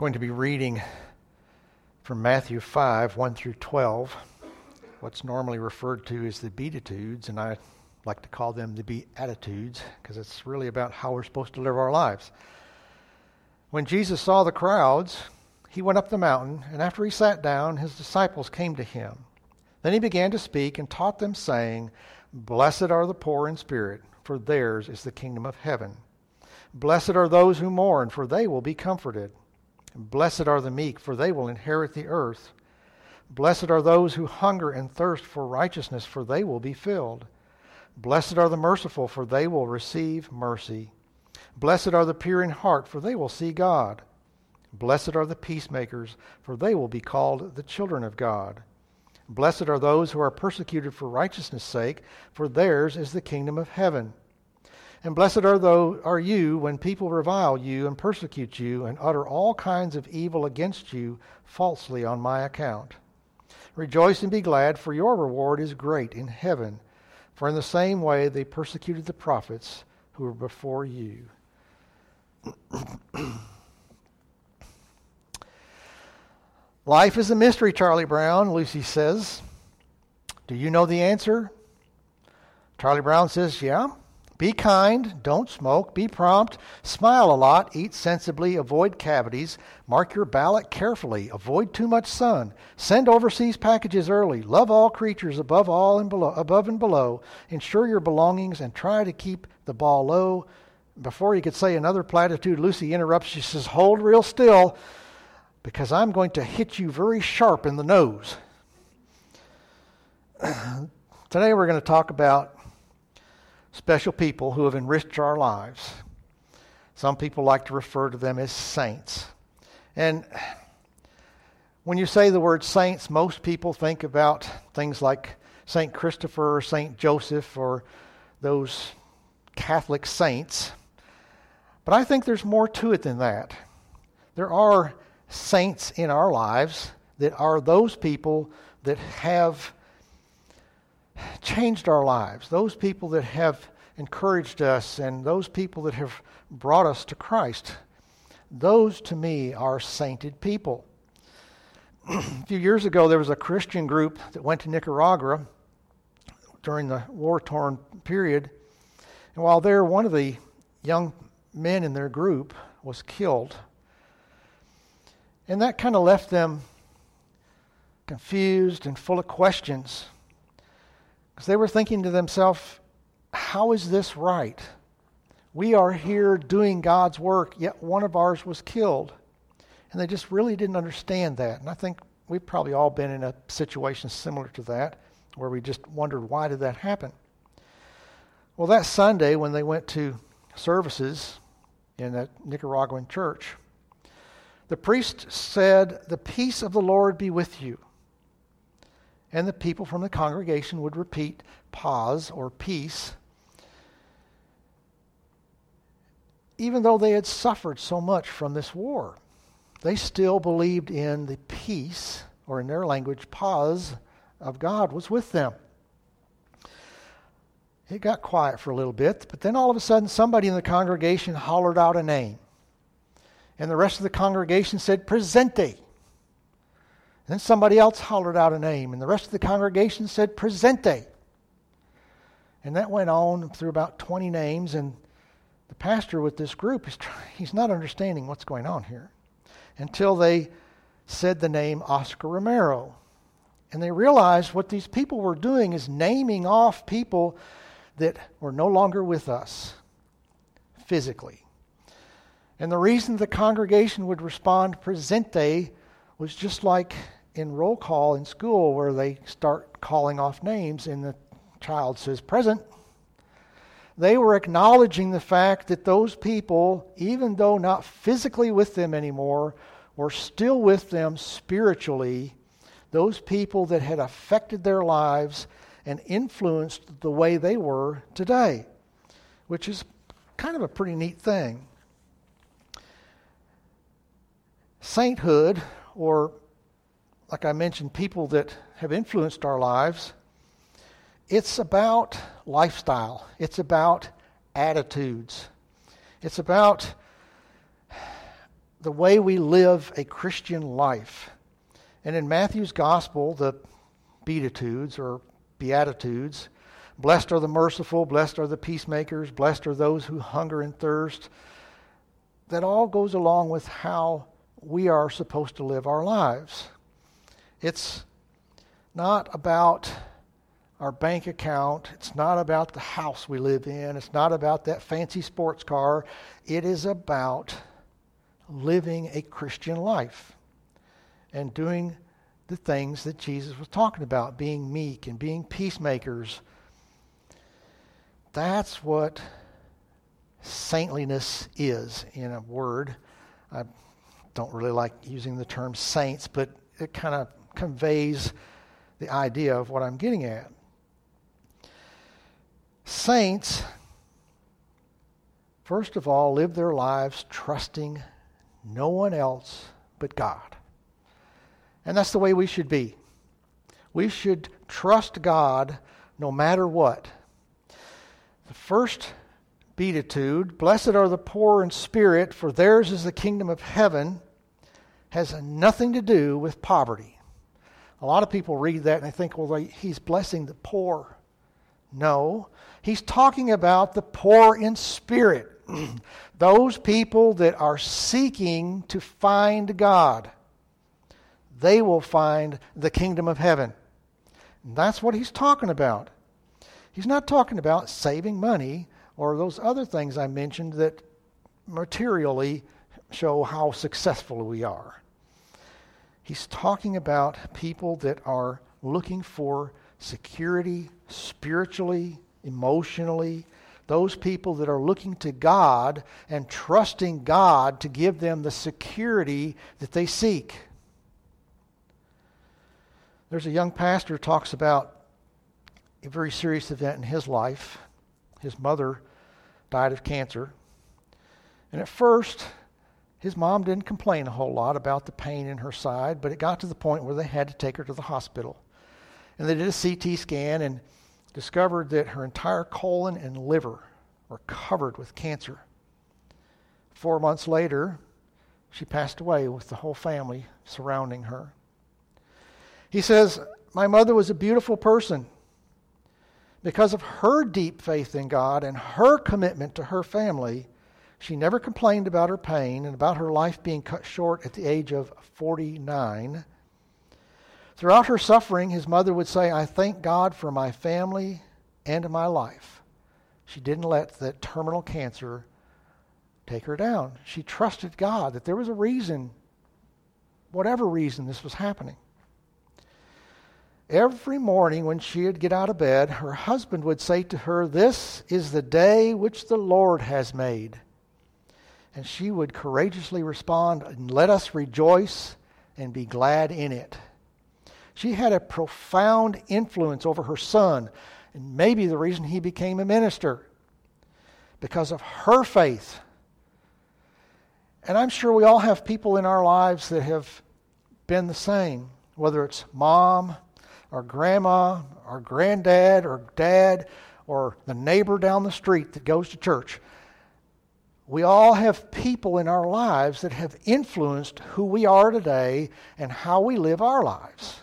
Going to be reading from Matthew 5, 1 through 12, what's normally referred to as the Beatitudes, and I like to call them the Beatitudes because it's really about how we're supposed to live our lives. When Jesus saw the crowds, he went up the mountain, and after he sat down, his disciples came to him. Then he began to speak and taught them, saying, "Blessed are the poor in spirit, for theirs is the kingdom of heaven. Blessed are those who mourn, for they will be comforted. Blessed are the meek, for they will inherit the earth. Blessed are those who hunger and thirst for righteousness, for they will be filled. Blessed are the merciful, for they will receive mercy. Blessed are the pure in heart, for they will see God. Blessed are the peacemakers, for they will be called the children of God. Blessed are those who are persecuted for righteousness' sake, for theirs is the kingdom of heaven. And blessed are you when people revile you and persecute you and utter all kinds of evil against you falsely on my account. Rejoice and be glad, for your reward is great in heaven. For in the same way they persecuted the prophets who were before you." Life is a mystery, Charlie Brown, Lucy says. Do you know the answer? Charlie Brown says, yeah. Be kind, don't smoke, be prompt, smile a lot, eat sensibly, avoid cavities, mark your ballot carefully, avoid too much sun, send overseas packages early, love all creatures above and below, ensure your belongings, and try to keep the ball low. Before you could say another platitude, Lucy interrupts. She says, "Hold real still, because I'm going to hit you very sharp in the nose." Today we're going to talk about special people who have enriched our lives. Some people like to refer to them as saints. And when you say the word saints, most people think about things like St. Christopher or St. Joseph or those Catholic saints. But I think there's more to it than that. There are saints in our lives that are those people that have changed our lives, those people that have encouraged us, and those people that have brought us to Christ. Those, to me, are sainted people. A few years ago, there was a Christian group that went to Nicaragua during the war-torn period, and while there, one of the young men in their group was killed. And that kind of left them confused and full of questions, because they were thinking to themselves, how is this right? We are here doing God's work, yet one of ours was killed. And they just really didn't understand that. And I think we've probably all been in a situation similar to that, where we just wondered, why did that happen? Well, that Sunday when they went to services in that Nicaraguan church, the priest said, "The peace of the Lord be with you." And the people from the congregation would repeat paz or peace, even though they had suffered so much from this war. They still believed in the peace, or in their language, paz, of God was with them. It got quiet for a little bit, but then all of a sudden somebody in the congregation hollered out a name. And the rest of the congregation said, "Presente." And then somebody else hollered out a name, and the rest of the congregation said, "Presente." And that went on through about 20 names, and the pastor with this group, he's not understanding what's going on here, until they said the name Oscar Romero. And they realized what these people were doing is naming off people that were no longer with us physically. And the reason the congregation would respond "Presente" was just like in roll call in school, where they start calling off names and the child says "present." They were acknowledging the fact that those people, even though not physically with them anymore, were still with them spiritually. Those people that had affected their lives and influenced the way they were today, which is kind of a pretty neat thing. Sainthood, or like I mentioned, people that have influenced our lives, it's about lifestyle. It's about attitudes. It's about the way we live a Christian life. And in Matthew's gospel, the Beatitudes or Beatitudes, blessed are the merciful, blessed are the peacemakers, blessed are those who hunger and thirst. That all goes along with how we are supposed to live our lives. It's not about our bank account. It's not about the house we live in. It's not about that fancy sports car. It is about living a Christian life and doing the things that Jesus was talking about, being meek and being peacemakers. That's what saintliness is in a word. I don't really like using the term saints, but it kind of conveys the idea of what I'm getting at. Saints, first of all, live their lives trusting no one else but God. And that's the way we should be. We should trust God no matter what. The first beatitude, blessed are the poor in spirit, for theirs is the kingdom of heaven, has nothing to do with poverty. A lot of people read that and they think, well, he's blessing the poor. No, he's talking about the poor in spirit. Those people that are seeking to find God. They will find the kingdom of heaven. And that's what he's talking about. He's not talking about saving money or those other things I mentioned that materially show how successful we are. He's talking about people that are looking for security spiritually, emotionally. Those people that are looking to God and trusting God to give them the security that they seek. There's a young pastor who talks about a very serious event in his life. His mother died of cancer. And at first, his mom didn't complain a whole lot about the pain in her side, but it got to the point where they had to take her to the hospital. And they did a CT scan and discovered that her entire colon and liver were covered with cancer. 4 months later, she passed away with the whole family surrounding her. He says, my mother was a beautiful person. Because of her deep faith in God and her commitment to her family, she never complained about her pain and about her life being cut short at the age of 49. Throughout her suffering, his mother would say, I thank God for my family and my life. She didn't let that terminal cancer take her down. She trusted God that there was a reason, whatever reason this was happening. Every morning when she would get out of bed, her husband would say to her, this is the day which the Lord has made. And she would courageously respond, and let us rejoice and be glad in it. She had a profound influence over her son, and maybe the reason he became a minister, because of her faith. And I'm sure we all have people in our lives that have been the same, whether it's mom, or grandma, or granddad, or dad, or the neighbor down the street that goes to church. We all have people in our lives that have influenced who we are today and how we live our lives.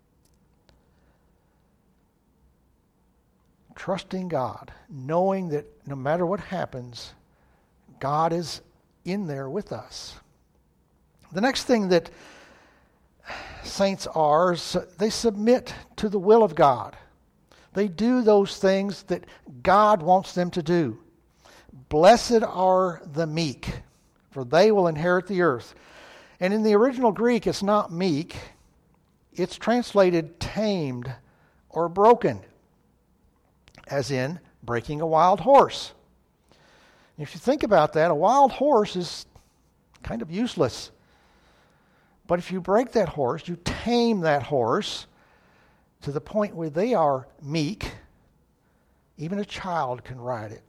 Trusting God, knowing that no matter what happens, God is in there with us. The next thing that saints are, they submit to the will of God. They do those things that God wants them to do. Blessed are the meek, for they will inherit the earth. And in the original Greek, it's not meek. It's translated tamed or broken, as in breaking a wild horse. If you think about that, a wild horse is kind of useless. But if you break that horse, you tame that horse to the point where they are meek, even a child can ride it.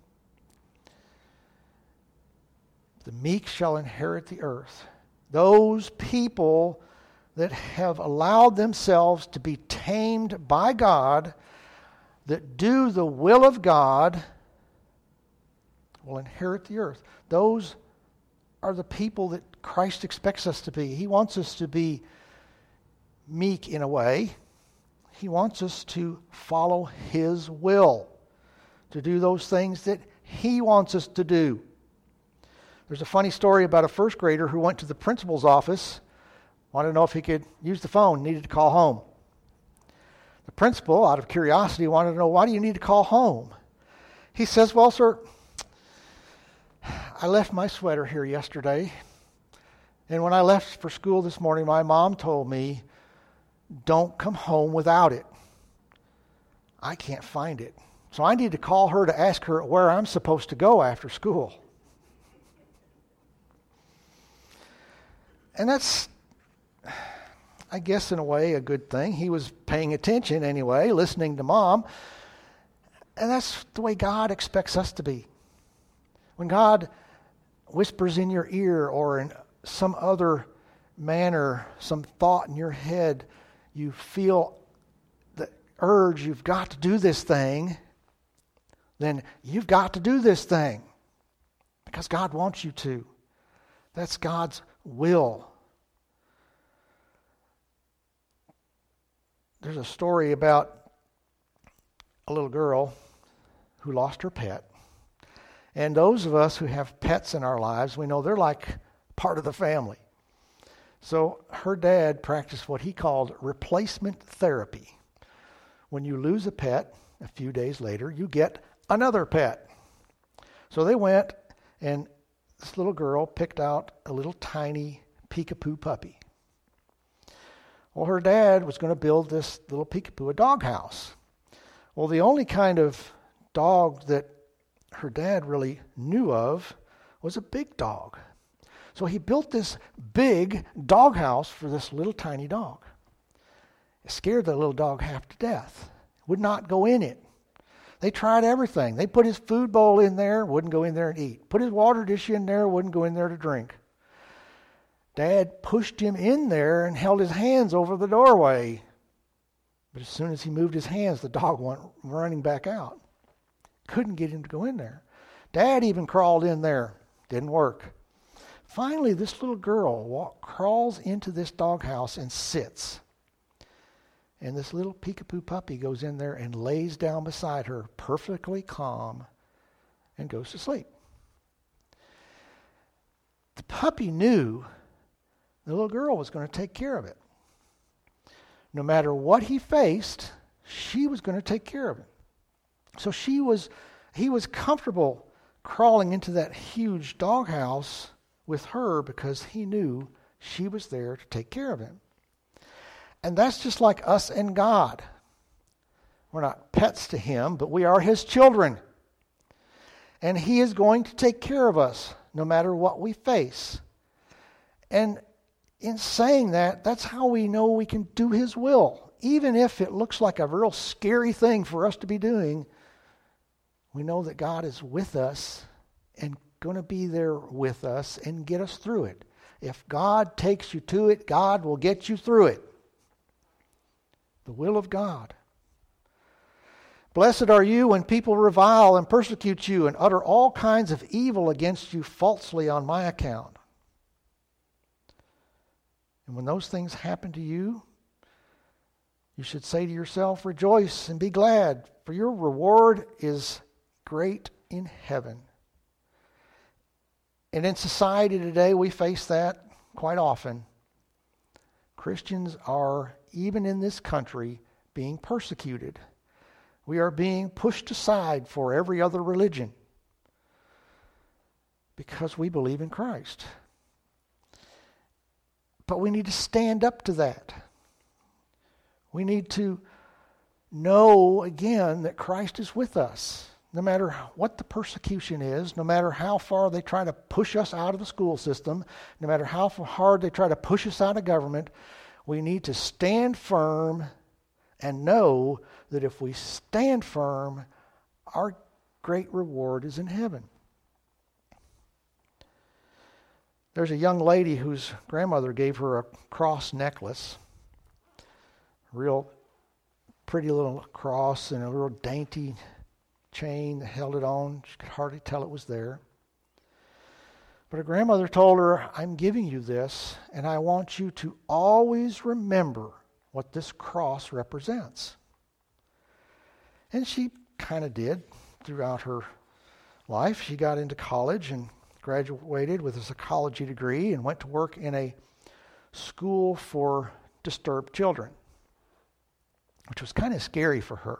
The meek shall inherit the earth. Those people that have allowed themselves to be tamed by God, that do the will of God, will inherit the earth. Those are the people that Christ expects us to be. He wants us to be meek in a way. He wants us to follow His will, to do those things that He wants us to do. There's a funny story about a first grader who went to the principal's office, wanted to know if he could use the phone, needed to call home. The principal, out of curiosity, wanted to know, why do you need to call home? He says, well, sir, I left my sweater here yesterday, and when I left for school this morning, my mom told me, don't come home without it. I can't find it. So I need to call her to ask her where I'm supposed to go after school. And that's, I guess, in a way, a good thing. He was paying attention anyway, listening to Mom. And that's the way God expects us to be. When God whispers in your ear or in some other manner, some thought in your head, you feel the urge, you've got to do this thing, then you've got to do this thing because God wants you to. That's God's will. There's a story about a little girl who lost her pet. And those of us who have pets in our lives, we know they're like part of the family. So her dad practiced what he called replacement therapy. When you lose a pet, a few days later, you get another pet. So they went, and this little girl picked out a little tiny peekapoo puppy. Well, her dad was going to build this little peekapoo a doghouse. Well, the only kind of dog that her dad really knew of was a big dog. So he built this big doghouse for this little tiny dog. It scared the little dog half to death. Would not go in it. They tried everything. They put his food bowl in there, wouldn't go in there and eat. Put his water dish in there, wouldn't go in there to drink. Dad pushed him in there and held his hands over the doorway. But as soon as he moved his hands, the dog went running back out. Couldn't get him to go in there. Dad even crawled in there. Didn't work. Finally, this little girl crawls into this doghouse and sits. And this little peekapoo puppy goes in there and lays down beside her, perfectly calm, and goes to sleep. The puppy knew the little girl was going to take care of it. No matter what he faced, she was going to take care of it. So he was comfortable crawling into that huge doghouse with her because he knew she was there to take care of him. And that's just like us and God. We're not pets to Him, but we are His children. And He is going to take care of us no matter what we face. And in saying that, that's how we know we can do His will. Even if it looks like a real scary thing for us to be doing, we know that God is with us and going to be there with us and get us through it. If God takes you to it, God will get you through it. The will of God. Blessed are you when people revile and persecute you and utter all kinds of evil against you falsely on my account. And when those things happen to you, you should say to yourself, rejoice and be glad, for your reward is great in heaven. And in society today, we face that quite often. Christians are, even in this country, being persecuted. We are being pushed aside for every other religion because we believe in Christ. But we need to stand up to that. We need to know again that Christ is with us. No matter what the persecution is, no matter how far they try to push us out of the school system, no matter how hard they try to push us out of government, we need to stand firm and know that if we stand firm, our great reward is in heaven. There's a young lady whose grandmother gave her a cross necklace, a real pretty little cross and a real dainty chain that held it on. She could hardly tell it was there. But her grandmother told her, I'm giving you this, and I want you to always remember what this cross represents. And she kind of did throughout her life. She got into college and graduated with a psychology degree and went to work in a school for disturbed children, which was kind of scary for her.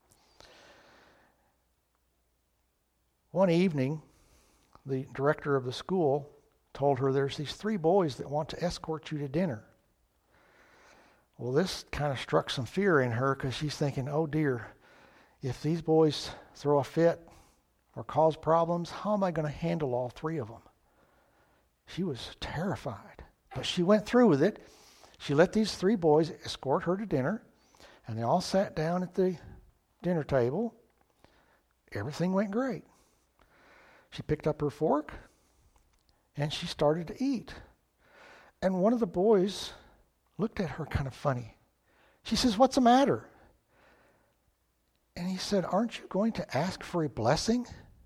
One evening, the director of the school told her, there's these 3 boys that want to escort you to dinner. Well, this kind of struck some fear in her because she's thinking, oh dear, if these boys throw a fit or cause problems, how am I going to handle all 3 of them? She was terrified, but she went through with it. She let these 3 boys escort her to dinner, and they all sat down at the dinner table. Everything went great. She picked up her fork, and she started to eat. And one of the boys looked at her kind of funny. She says, what's the matter? And he said, aren't you going to ask for a blessing?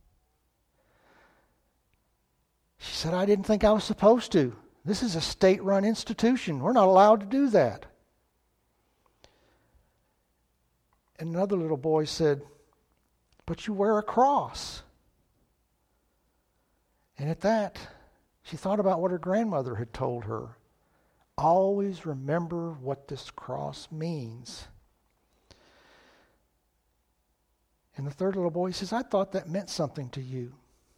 She said, I didn't think I was supposed to. This is a state-run institution. We're not allowed to do that. And another little boy said, but you wear a cross. And at that, she thought about what her grandmother had told her. Always remember what this cross means. And the third little boy says, I thought that meant something to you.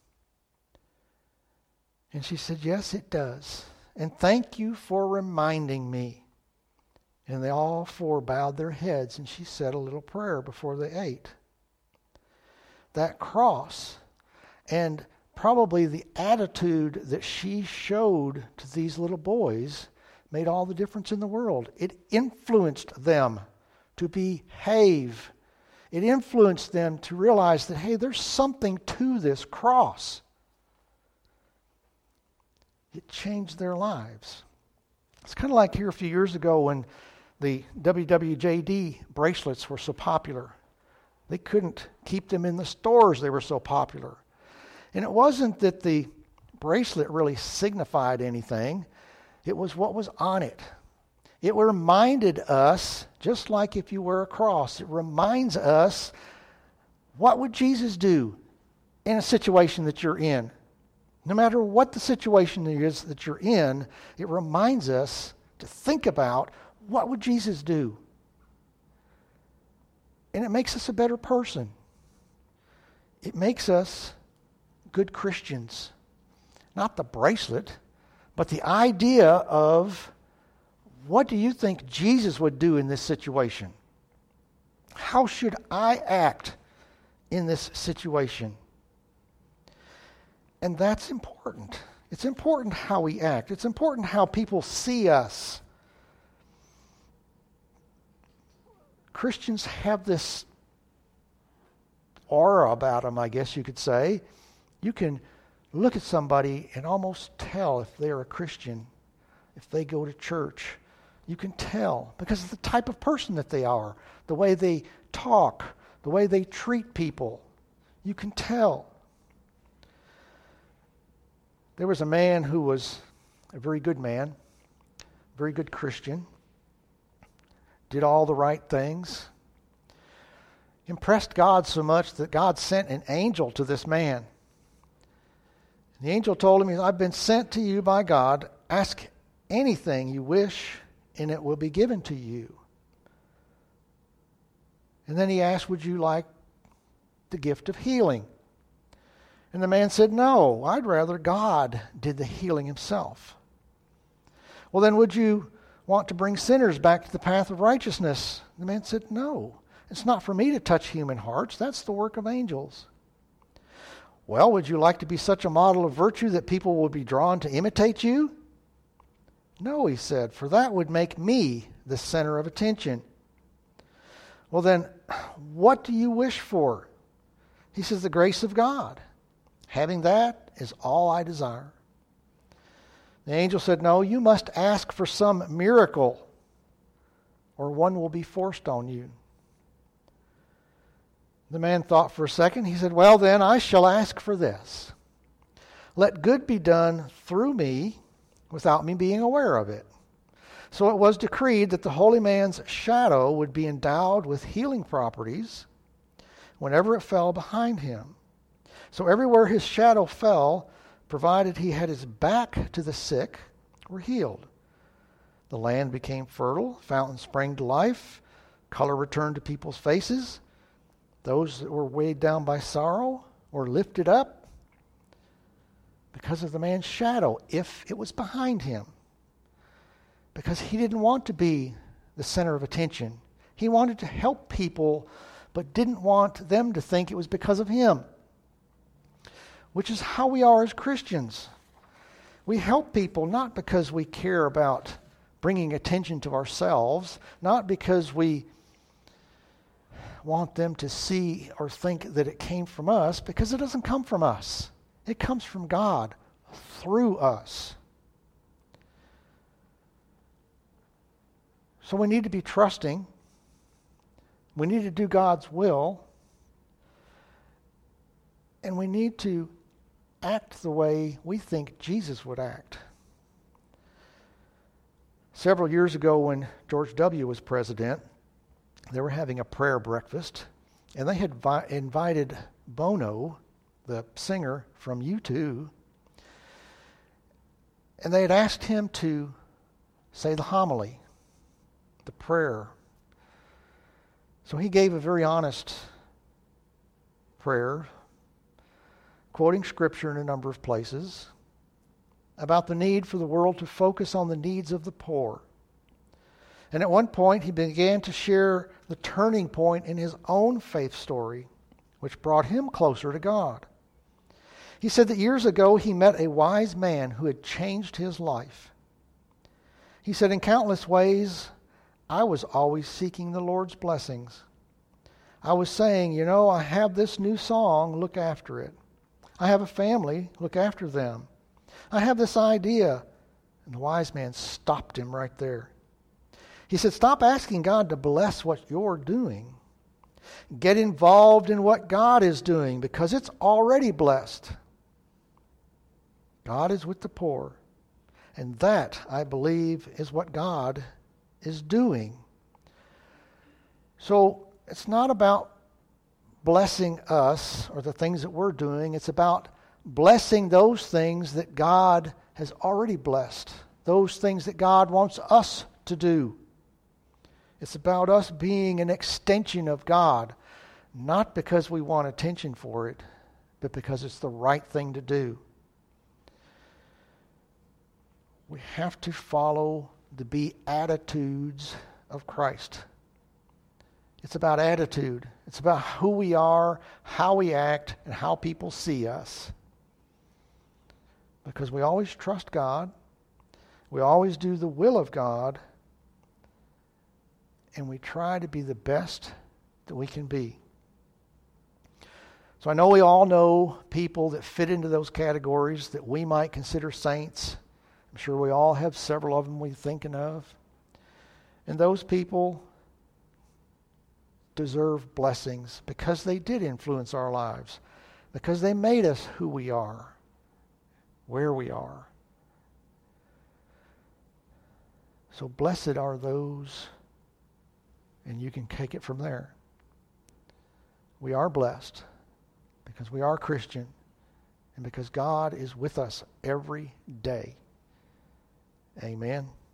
And she said, yes, it does. And thank you for reminding me. And they all 4 bowed their heads, and she said a little prayer before they ate. That cross, and probably the attitude that she showed to these little boys, made all the difference in the world. It influenced them to behave. It influenced them to realize that, hey, there's something to this cross. It changed their lives. It's kind of like here a few years ago when the WWJD bracelets were so popular. They couldn't keep them in the stores, they were so popular. And it wasn't that the bracelet really signified anything. It was what was on it. It reminded us, just like if you wear a cross, it reminds us, what would Jesus do in a situation that you're in? No matter what the situation is that you're in, it reminds us to think about, what would Jesus do? And it makes us a better person. It makes us good Christians. Not the bracelet, but the idea of, what do you think Jesus would do in this situation? How should I act in this situation? And that's important. It's important how we act. It's important how people see us. Christians have this aura about them, I guess you could say. You can look at somebody and almost tell if they're a Christian, if they go to church. You can tell because of the type of person that they are, the way they talk, the way they treat people. You can tell. There was a man who was a very good man, very good Christian, did all the right things, impressed God so much that God sent an angel to this man. The angel told him, I've been sent to you by God. Ask anything you wish, and it will be given to you. And then he asked, would you like the gift of healing? And the man said, no, I'd rather God did the healing himself. Well, then would you want to bring sinners back to the path of righteousness? The man said, no, it's not for me to touch human hearts. That's the work of angels. Well, would you like to be such a model of virtue that people will be drawn to imitate you? No, he said, for that would make me the center of attention. Well, then, what do you wish for? He says, the grace of God. Having that is all I desire. The angel said, no, you must ask for some miracle, or one will be forced on you. The man thought for a second. He said, well, then I shall ask for this. Let good be done through me without me being aware of it. So it was decreed that the holy man's shadow would be endowed with healing properties whenever it fell behind him. So everywhere his shadow fell, provided he had his back to the sick, were healed. The land became fertile, fountains sprang to life, color returned to people's faces. Those that were weighed down by sorrow were lifted up because of the man's shadow, if it was behind him. Because he didn't want to be the center of attention. He wanted to help people, but didn't want them to think it was because of him. Which is how we are as Christians. We help people not because we care about bringing attention to ourselves, not because we want them to see or think that it came from us, because it doesn't come from us. It comes from God through us. So we need to be trusting. We need to do God's will. And we need to act the way we think Jesus would act. Several years ago when George W. was president, they were having a prayer breakfast, and they had invited Bono, the singer from U2, and they had asked him to say the homily, the prayer. So he gave a very honest prayer, quoting Scripture in a number of places, about the need for the world to focus on the needs of the poor. And at one point, he began to share the turning point in his own faith story, which brought him closer to God. He said that years ago, he met a wise man who had changed his life. He said, in countless ways, I was always seeking the Lord's blessings. I was saying, I have this new song, look after it. I have a family, look after them. I have this idea. And the wise man stopped him right there. He said, stop asking God to bless what you're doing. Get involved in what God is doing because it's already blessed. God is with the poor. And that, I believe, is what God is doing. So it's not about blessing us or the things that we're doing. It's about blessing those things that God has already blessed. Those things that God wants us to do. It's about us being an extension of God, not because we want attention for it, but because it's the right thing to do. We have to follow the beatitudes of Christ. It's about attitude. It's about who we are, how we act, and how people see us. Because we always trust God. We always do the will of God. And we try to be the best that we can be. So I know we all know people that fit into those categories that we might consider saints. I'm sure we all have several of them we're thinking of. And those people deserve blessings because they did influence our lives. Because they made us who we are, where we are. So blessed are those, and you can take it from there. We are blessed because we are Christian and because God is with us every day. Amen.